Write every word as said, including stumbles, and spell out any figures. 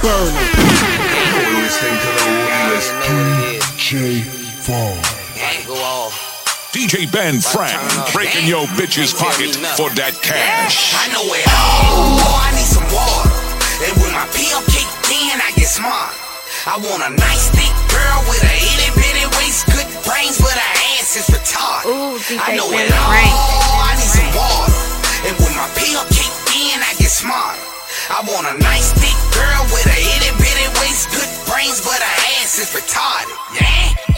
burning. Listening to the realest D J Vaughn. Go off. D J Ben Frank, breaking your bitch's pocket for that cash. I know it all. Oh, I need some water. And when my pill kicked in, I get smart. I want a nice thick girl with a itty bitty waist, good brains, but her ass is retarded. Ooh, D J I know Ben it all. Frank. I need some water. And when my pill kicked in, I get smarter. I want a nice thick girl with a itty bitty waist, good brains, but her ass is retarded. Yeah.